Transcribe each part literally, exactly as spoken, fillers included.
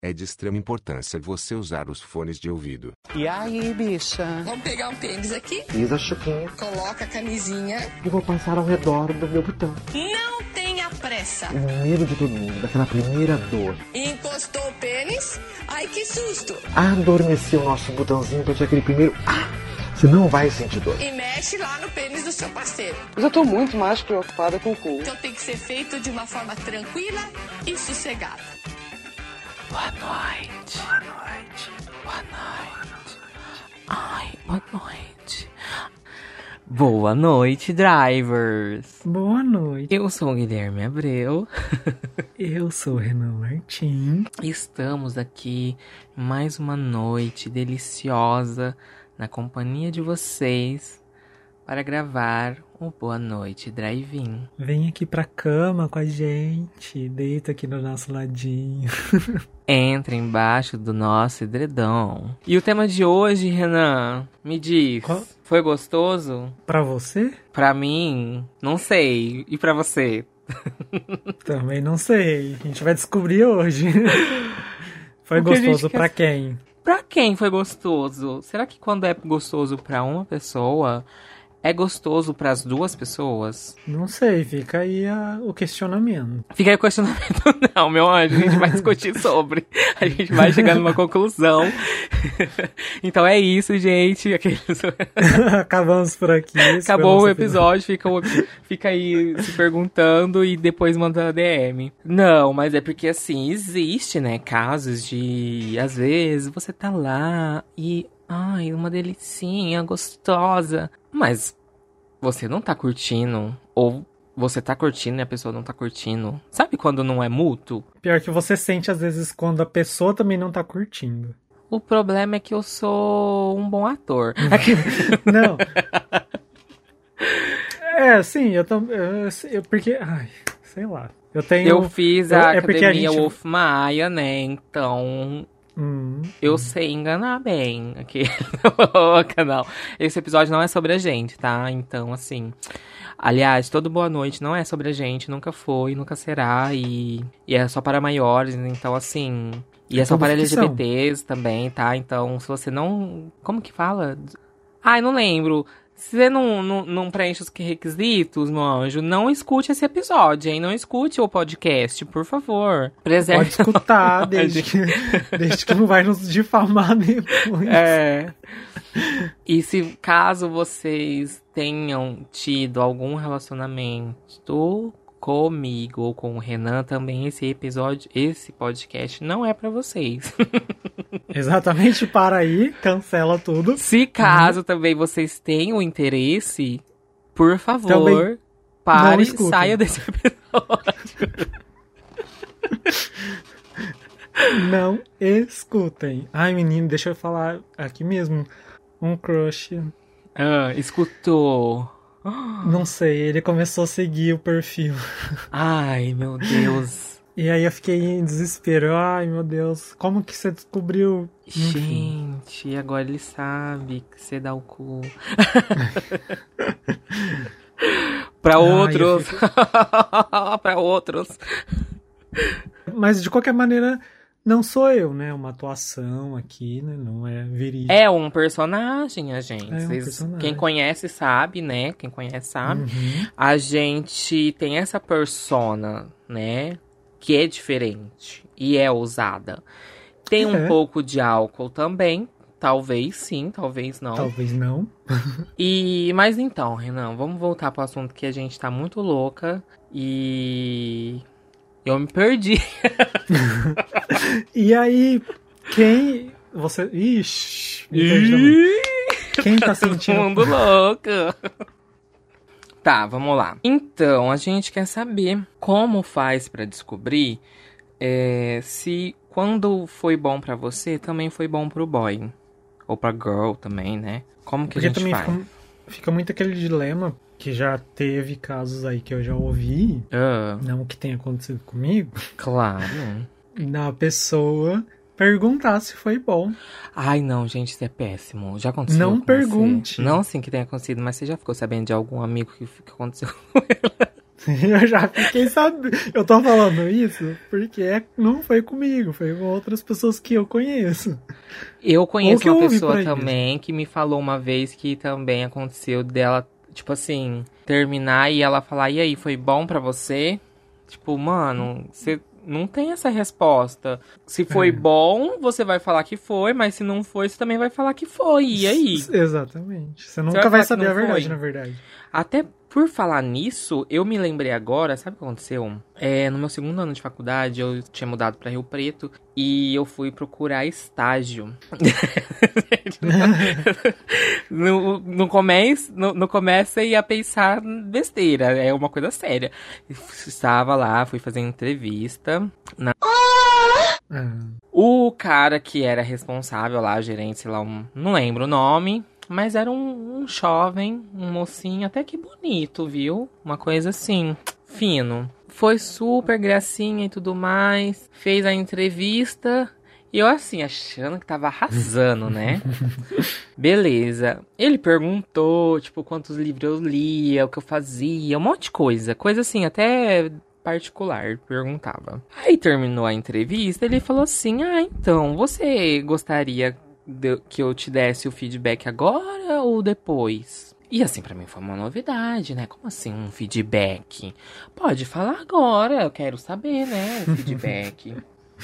É de extrema importância você usar os fones de ouvido. E aí, bicha? Vamos pegar um pênis aqui. Pisa, Chuquinha. Coloca a camisinha. E vou passar ao redor do meu botão. Não tenha pressa. O medo de todo mundo, daquela primeira dor. Encostou o pênis. Ai, que susto. Adormeci o nosso botãozinho pra ter aquele primeiro... Ah! Você não vai sentir dor. E mexe lá no pênis do seu parceiro. Mas eu tô muito mais preocupada com o cu. Então tem que ser feito de uma forma tranquila e sossegada. Boa noite. Boa noite. Boa noite. Ai, boa noite. Boa noite, drivers. Boa noite. Eu sou o Guilherme Abreu. Eu sou o Renan Martins. Estamos aqui mais uma noite deliciosa na companhia de vocês para gravar o Boa Noite Drive-In. Vem aqui pra cama com a gente, deita aqui no nosso ladinho. Entra embaixo do nosso edredom. E o tema de hoje, Renan, me diz, Qual? Foi gostoso? Pra você? Pra mim, não sei. E pra você? Também não sei. A gente vai descobrir hoje. Foi gostoso pra quer... quem? Pra quem foi gostoso? Será que quando é gostoso pra uma pessoa, é gostoso pras duas pessoas? Não sei, fica aí a, o questionamento. Fica aí o questionamento não, meu anjo, a gente vai discutir sobre. A gente vai chegar numa conclusão. Então é isso, gente. Aqueles... Acabamos por aqui. Acabou o episódio, fica, fica aí se perguntando e depois manda D M. Não, mas é porque assim, existe, né, casos de, às vezes, você tá lá e... Ai, uma delicinha gostosa. Mas você não tá curtindo. Ou você tá curtindo e a pessoa não tá curtindo. Sabe quando não é mútuo? Pior que você sente às vezes quando a pessoa também não tá curtindo. O problema é que eu sou um bom ator. Não. É, sim, eu também. Porque. Ai, sei lá. Eu tenho. Eu fiz a eu, é academia a gente... Wolf Maia, né? Então. Hum, eu hum. sei enganar bem aqui no canal. Esse episódio não é sobre a gente, tá? Então, assim... Aliás, todo Boa Noite não é sobre a gente, nunca foi, nunca será. E, e é só para maiores, então, assim... E é, é só para L G B Ts também, tá? Então, se você não... Como que fala? Ai, não lembro. Se você não, não, não preenche os requisitos, meu anjo, não escute esse episódio, hein? Não escute o podcast, por favor. Preserve. Pode escutar, desde que, desde que não vai nos difamar depois. É. E se caso vocês tenham tido algum relacionamento comigo ou com o Renan, também esse episódio, esse podcast não é pra vocês. Exatamente, para aí, cancela tudo. Se caso uhum. também vocês tenham interesse, por favor, também pare e saia desse episódio. Não escutem. Ai, menino, deixa eu falar aqui mesmo. Um crush. Ah, escutou. Não sei, ele começou a seguir o perfil. Ai, meu Deus. E aí eu fiquei em desespero. Ai, meu Deus, como que você descobriu? Gente, Enfim. Agora ele sabe que você dá o cu. Pra outros. Ai, fico... pra outros. Mas de qualquer maneira, não sou eu, né? Uma atuação aqui, né? Não é verídico. É um personagem, a gente. É um Vocês, personagem. Quem conhece sabe, né? Quem conhece sabe. Uhum. A gente tem essa persona, né? Que é diferente e é ousada. Tem um é. pouco de álcool também. Talvez sim, talvez não. Talvez não. E, mas então, Renan, vamos voltar pro assunto que a gente tá muito louca. E... eu me perdi. E aí, quem... Você... Ixi, me perdi também. Quem tá sentindo... Todo mundo louco. Tá, vamos lá. Então, a gente quer saber como faz pra descobrir é, se quando foi bom pra você, também foi bom pro boy. Ou pra girl também, né? Como que Porque a gente também faz? Fica, fica muito aquele dilema, que já teve casos aí que eu já ouvi, uh, não que tenha acontecido comigo. Claro. Da pessoa perguntar se foi bom. Ai, não, gente, isso é péssimo. Já aconteceu Não com pergunte. Você? Não, sim, que tenha acontecido, mas você já ficou sabendo de algum amigo que, que aconteceu com ela? Eu já fiquei sabendo. Eu tô falando isso porque não foi comigo, foi com outras pessoas que eu conheço. Eu conheço eu uma ouvi pessoa por aí também que me falou uma vez que também aconteceu dela, tipo assim, terminar e ela falar, e aí, foi bom pra você? Tipo, mano, você não tem essa resposta. Se foi É. bom, você vai falar que foi, mas se não foi, você também vai falar que foi. E aí? Exatamente. Você nunca vai vai, falar que saber não a verdade, foi? na verdade. Até por falar nisso, eu me lembrei agora, sabe o que aconteceu? É, no meu segundo ano de faculdade, eu tinha mudado pra Rio Preto e eu fui procurar estágio. no, no, começo, no, no começo eu ia pensar besteira, é uma coisa séria. Estava lá, fui fazer entrevista. Na... Ah. O cara que era responsável lá, gerente, sei lá, um, não lembro o nome... Mas era um, um jovem, um mocinho, até que bonito, viu? Uma coisa assim, fino. Foi super gracinha e tudo mais. Fez a entrevista. E eu assim, achando que tava arrasando, né? Beleza. Ele perguntou, tipo, quantos livros eu lia, o que eu fazia, um monte de coisa. Coisa assim, até... particular, perguntava. Aí terminou a entrevista, ele falou assim, ah, então, você gostaria... De, que eu te desse o feedback agora ou depois? E assim, pra mim foi uma novidade, né? Como assim um feedback? Pode falar agora, eu quero saber, né? O feedback.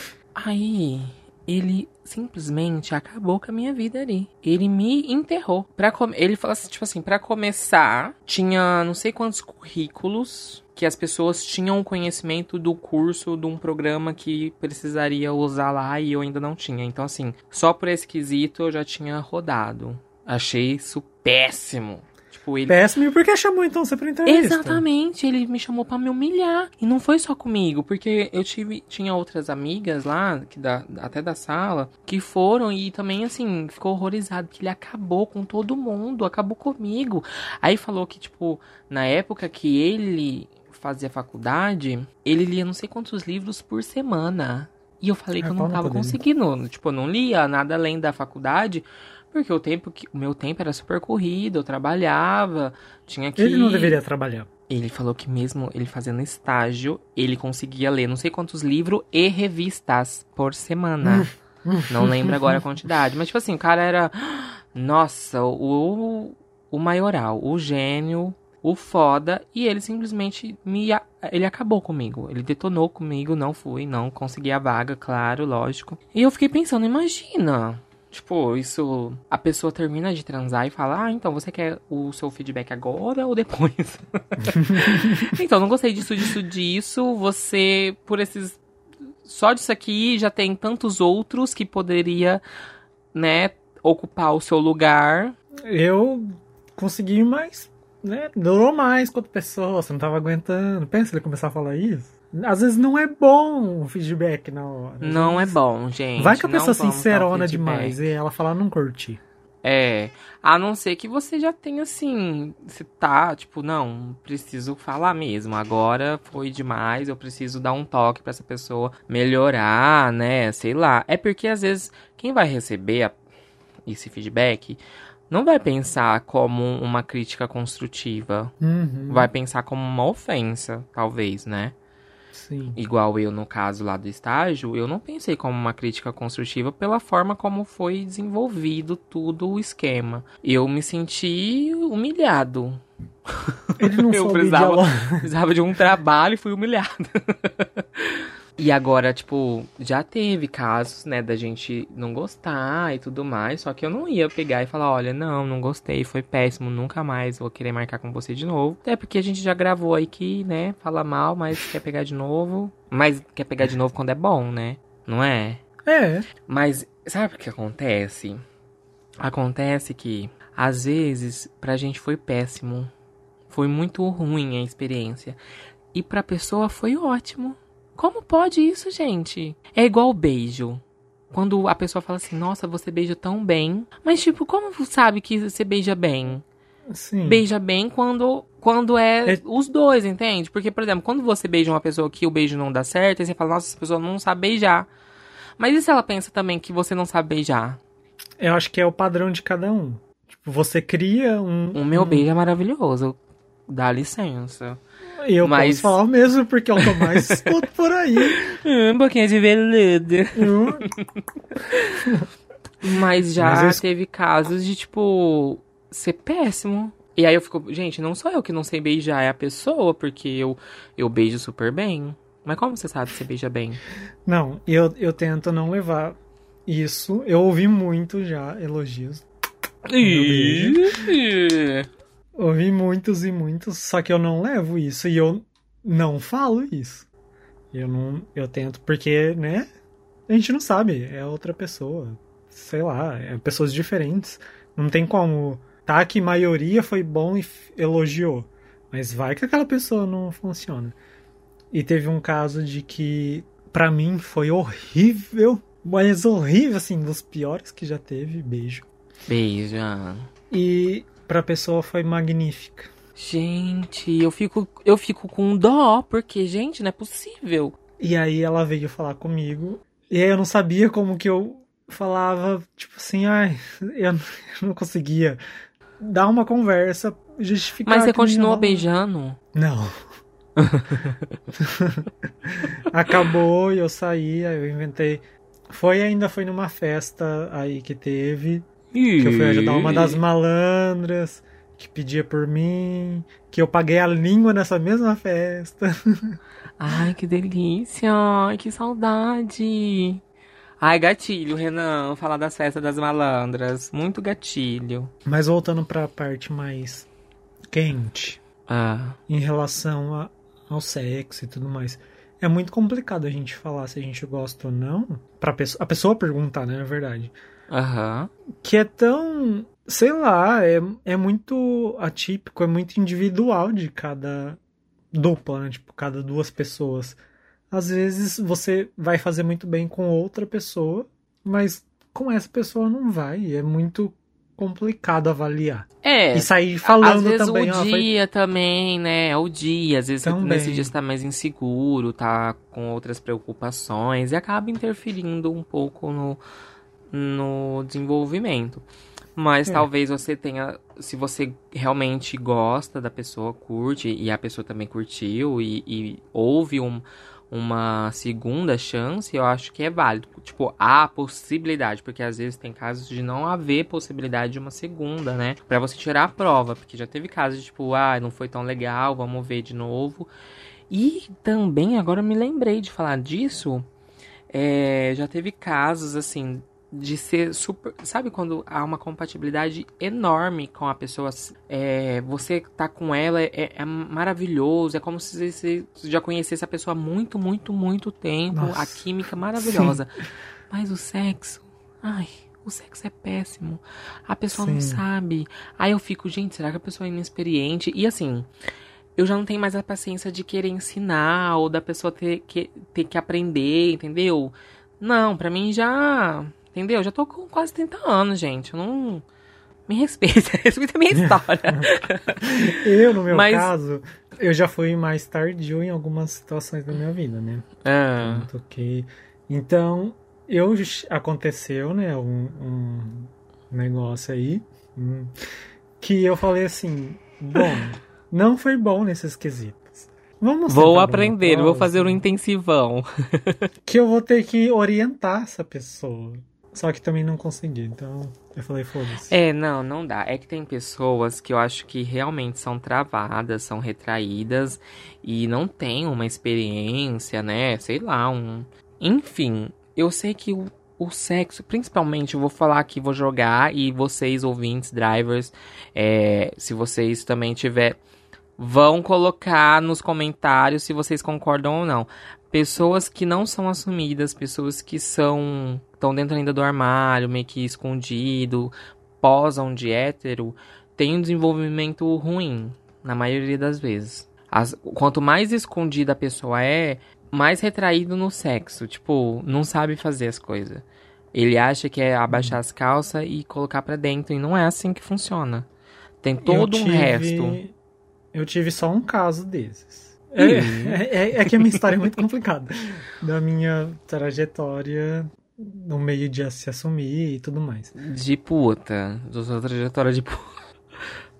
Aí, ele simplesmente acabou com a minha vida ali. Ele me enterrou. Pra com... Ele falou assim, tipo assim, pra começar, tinha não sei quantos currículos... que as pessoas tinham conhecimento do curso de um programa que precisaria usar lá e eu ainda não tinha. Então, assim, só por esse quesito eu já tinha rodado. Achei isso péssimo. Tipo, ele... Péssimo, porque chamou então você pra entrevista? Exatamente, ele me chamou pra me humilhar. E não foi só comigo, porque eu tive, tinha outras amigas lá, que da, até da sala, que foram e também, assim, ficou horrorizado, que ele acabou com todo mundo, acabou comigo. Aí falou que, tipo, na época que ele... fazia faculdade, ele lia não sei quantos livros por semana. E eu falei Ah, que eu não tava conseguindo. Tipo, eu não lia nada além da faculdade, porque o tempo que o meu tempo era super corrido, eu trabalhava, tinha que... Ele não deveria trabalhar. Ele falou que mesmo ele fazendo estágio, ele conseguia ler não sei quantos livros e revistas por semana. Não lembro agora a quantidade. Mas, tipo assim, o cara era... Nossa, o, o maioral, o gênio... o foda, e ele simplesmente me... ele acabou comigo. Ele detonou comigo, não fui, não consegui a vaga, claro, lógico. E eu fiquei pensando, imagina... Tipo, isso... A pessoa termina de transar e fala... Ah, então, você quer o seu feedback agora ou depois? Então, não gostei disso, disso, disso. Você, por esses... Só disso aqui, já tem tantos outros que poderia, né, ocupar o seu lugar. Eu consegui mais... né? Durou mais com outra pessoa, você não tava aguentando. Pensa ele começar a falar isso. Às vezes não é bom o feedback na hora. Às Não vezes... é bom, gente. Vai que a não pessoa vamos dar sincerona o feedback. demais e ela falar não curti. É, a não ser que você já tenha assim, você tá, tipo, não, preciso falar mesmo, agora foi demais, eu preciso dar um toque pra essa pessoa melhorar, né, sei lá. É porque às vezes quem vai receber a, esse feedback não vai pensar como uma crítica construtiva, Uhum. vai pensar como uma ofensa, talvez, né? Sim. Igual eu, no caso lá do estágio, eu não pensei como uma crítica construtiva pela forma como foi desenvolvido tudo o esquema. Eu me senti humilhado. Ele não eu soube precisava, dialogar. precisava de um trabalho e fui humilhado. E agora, tipo, já teve casos, né, da gente não gostar e tudo mais, só que eu não ia pegar e falar, olha, não, não gostei, foi péssimo, nunca mais vou querer marcar com você de novo. Até porque a gente já gravou aqui, né, fala mal, mas quer pegar de novo. Mas quer pegar de novo quando é bom, né, não é? É. Mas sabe o que acontece? Acontece que, às vezes, pra gente foi péssimo. Foi muito ruim a experiência. E pra pessoa foi ótimo. Como pode isso, gente? É igual o beijo. Quando a pessoa fala assim, nossa, você beija tão bem. Mas, tipo, como sabe que você beija bem? Sim. Beija bem quando, quando é, É- os dois, entende? Porque, por exemplo, quando você beija uma pessoa que o beijo não dá certo, aí você fala, nossa, essa pessoa não sabe beijar. Mas e se ela pensa também que você não sabe beijar? Eu acho que é o padrão de cada um. Tipo, você cria um... O meu um- beijo é maravilhoso. dá licença. E eu Mas- posso falar mesmo, porque é o que eu mais escuto por aí. Um pouquinho de veludo. Hum. Mas já Mas eu- teve casos de, tipo, ser péssimo. E aí eu fico, gente, não sou eu que não sei beijar, é a pessoa, porque eu, eu beijo super bem. Mas como você sabe que você beija bem? Não, eu, eu tento não levar isso. Eu ouvi muito já elogios. Ih, Ouvi muitos e muitos, só que eu não levo isso e eu não falo isso. Eu não, eu tento, porque, né? A gente não sabe, é outra pessoa. Sei lá, é pessoas diferentes. Não tem como. Tá que maioria foi bom e f- elogiou. Mas vai que aquela pessoa não funciona. E teve um caso de que, pra mim, foi horrível. Mas horrível, assim, dos piores que já teve, beijo. beija. E pra pessoa foi magnífica. Gente, eu fico, eu fico com dó, porque, gente, não é possível. E aí ela veio falar comigo. E aí eu não sabia como que eu falava, tipo assim, ai, eu não- eu não conseguia dar uma conversa, justificar. Mas você que não ia continuou rolar. beijando? Não. Acabou e eu saí, aí eu inventei. Foi ainda foi numa festa aí que teve, que eu fui ajudar uma das malandras que pedia por mim, que eu paguei a língua nessa mesma festa. Ai, que delícia. Ai, que saudade. Ai, gatilho, Renan. Falar das festas das malandras. Muito gatilho. Mas voltando pra parte mais quente, Ah, em relação a- ao sexo e tudo mais. É muito complicado a gente falar se a gente gosta ou não. Pra pessoa, a pessoa perguntar, né, na verdade. aham. Que é tão, sei lá, é, é muito atípico, é muito individual de cada dupla, né? Tipo, cada duas pessoas. Às vezes você vai fazer muito bem com outra pessoa, mas com essa pessoa não vai. É muito complicado avaliar. É. E sair Às falando vezes também. o "Ah, foi dia também, né? O dia. Às vezes você- Também. nesse dia você tá mais inseguro, tá com outras preocupações e acaba interferindo um pouco no, no desenvolvimento. Mas É. talvez você tenha, se você realmente gosta da pessoa, curte, e a pessoa também curtiu, e, e houve um, uma segunda chance, eu acho que é válido. Tipo, há possibilidade, porque às vezes tem casos de não haver possibilidade de uma segunda, né? Pra você tirar a prova, porque já teve casos de tipo, ah, não foi tão legal, vamos ver de novo. E também, agora eu me lembrei de falar disso, é, já teve casos, assim, de ser super... Sabe quando há uma compatibilidade enorme com a pessoa? É, você tá com ela, é, é maravilhoso, é como se você já conhecesse a pessoa há muito, muito, muito tempo. Nossa, a química maravilhosa. Mas o sexo... Ai... O sexo é péssimo. A pessoa não Sim. sabe. Aí eu fico, gente, será que a pessoa é inexperiente? E assim... Eu já não tenho mais a paciência de querer ensinar ou da pessoa ter que, ter que aprender, entendeu? Não, pra mim já... Entendeu? Já tô com quase trinta anos, gente. Eu não... Me respeita. Respeita a minha história. Eu, no meu Mas- caso, eu já fui mais tardio em algumas situações da minha vida, né? Ah, Tanto que... Então, eu aconteceu, né, um, um negócio aí, hum, que eu falei assim, bom, não foi bom nesses quesitos. Vamos vou sentar aprender, numa vou fazer um pausa, intensivão. que eu vou ter que orientar essa pessoa. Só que também não consegui, então eu falei, foda-se. É, não, não dá. É que tem pessoas que eu acho que realmente são travadas, são retraídas e não têm uma experiência, né? Sei lá, um... Enfim, eu sei que o, o sexo, principalmente, eu vou falar aqui, vou jogar, e vocês, ouvintes, drivers, é, se vocês também tiver, vão colocar nos comentários se vocês concordam ou não. Pessoas que não são assumidas, pessoas que são estão dentro ainda do armário, meio que escondido, posam de hétero, tem um desenvolvimento ruim, na maioria das vezes. As, quanto mais escondida a pessoa é, mais retraído no sexo, tipo, não sabe fazer as coisas. Ele acha que é abaixar as calças e colocar pra dentro, e não é assim que funciona. Tem todo Eu um tive- resto. Eu tive só um caso desses. É, é, é que a minha história é muito complicada. Da minha trajetória no meio de se assumir e tudo mais. De puta. Da sua trajetória de puta.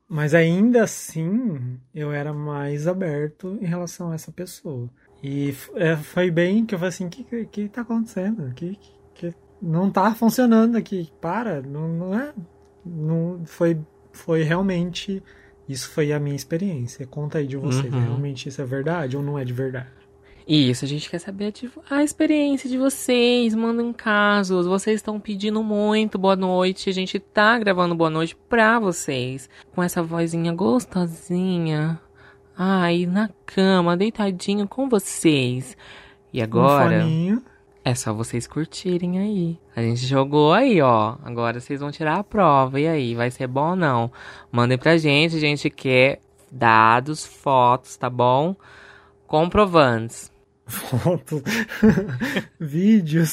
Mas ainda assim, eu era mais aberto em relação a essa pessoa. E é, foi bem que eu falei assim, o que, que, que tá acontecendo? Que, que, que não tá funcionando aqui. Para, não, não é... Não, foi, foi realmente... Isso foi a minha experiência. Conta aí de vocês. Uhum. Realmente isso é verdade ou não é de verdade? Isso, a gente quer saber de, a experiência de vocês, mandem casos, vocês estão pedindo muito boa noite, a gente tá gravando boa noite pra vocês, com essa vozinha gostosinha, ai, na cama, deitadinho com vocês. E agora, Um foninho. é só vocês curtirem aí. A gente jogou aí, ó, agora vocês vão tirar a prova, e aí, vai ser bom ou não? Mandem pra gente, a gente quer dados, fotos, tá bom? Comprovantes. Fotos, vídeos.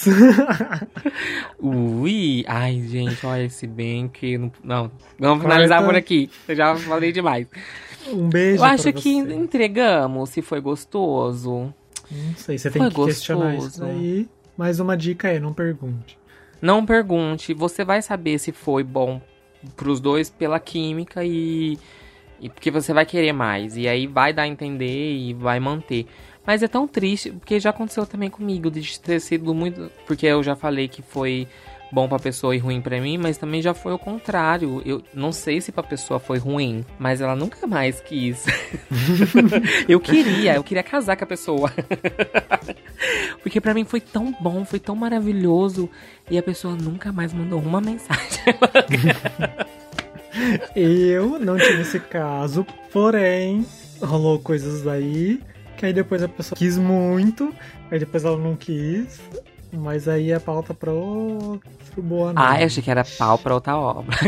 Ui, ai, gente, olha esse bem que... Não, não, vamos finalizar Quarta. por aqui. Eu já falei demais. Um beijo Eu acho pra que você. entregamos, se foi gostoso. Não sei, você tem Foi que questionar isso gostoso. daí. Mais uma dica aí, não pergunte. Não pergunte, você vai saber se foi bom pros dois pela química e... e porque você vai querer mais. E aí vai dar a entender e vai manter. Mas é tão triste, porque já aconteceu também comigo, de ter sido muito... Porque eu já falei que foi bom pra pessoa e ruim pra mim, mas também já foi o contrário. Eu não sei se pra pessoa foi ruim, mas ela nunca mais quis. Eu queria, eu queria casar com a pessoa. Porque pra mim foi tão bom, foi tão maravilhoso, e a pessoa nunca mais mandou uma mensagem. Eu não tive esse caso, porém, rolou coisas aí... Que aí depois a pessoa quis muito, aí depois ela não quis, mas aí é pauta pra outro boa noite. Ah, eu achei que era pau pra outra obra.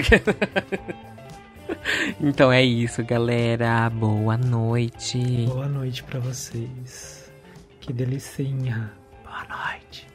Então é isso, galera. Boa noite. Boa noite pra vocês. Que delicinha. Boa noite.